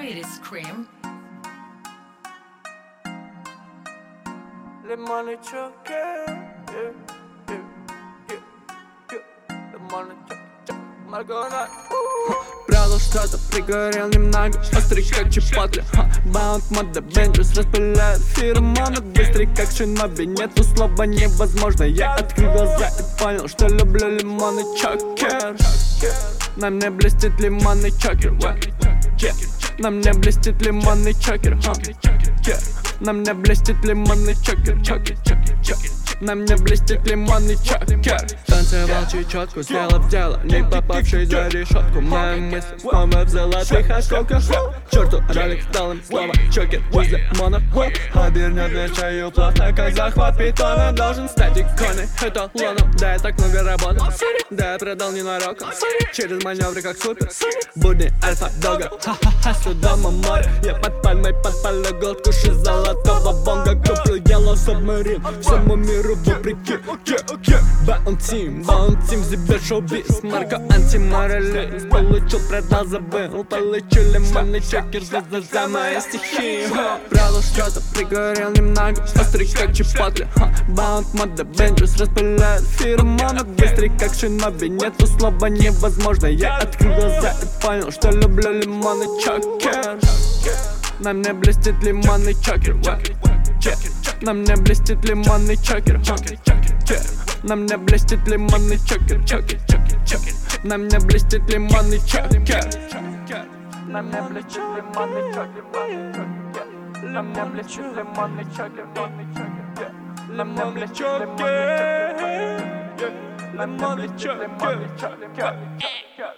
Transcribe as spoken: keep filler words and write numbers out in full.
greatest cream. Le money choke, yeah, yeah, yeah, yeah, yeah. Le money choke, choke, Маргонат. Правда, что-то пригорел немного, острый как чипотли. Баунд мода Бенджус распыляет феромоны. Быстрый как шиноби, нету слова невозможно. Я открыл глаза и понял, что люблю лимонный чокер. На мне блестит лимонный чокер, yeah. На мне блестит лимонный чокер, yeah. На мне блестит лимонный чокер, чокер, чокер, чокер. На мне блестит лимонный чокер. Танцевал чечетку, сделав дело, не попавший за решетку. Моя мысль снова в золотых осколках. Черту ролик дал им слово чокер из лимона. Обернет мне шею плотно, как захват питона. Должен стать иконой, эталоном. Да, я так много работал, да, я продал ненароком. Через маневры как супер, будни альфа-дога. Ха-ха-ха, с дома море. Я под пальмой подпалю голд, кушаю золотого бонга. Куплю Yellow Submarine, всему миру вопреки. Баунтим, баунтим, зибер шоу-биз. Марко антиморалист. Получил, продал, забыл. Получу лимонный чокер за, за, за мои стихи. Правда, что-то пригорел немного, острый как чипотли. Баунд мода Бенджус распыляет феромоны. Быстрый как шиноби, нету слова невозможно. Я открыл глаза и понял, что люблю лимонный чокер. На мне блестит лимонный чокер, yeah. На мне блестит лимонный чокер, yeah. На мне блестит лимонный чокер, чокер, чокер, чокер. На мне блестит лимонный чокер. На мне блестит лимонный чокер, yeah. На мне блестит лимонный чокер, yeah. На мне блестит лимонный чокер, yeah. На мне блестит лимонный чокер.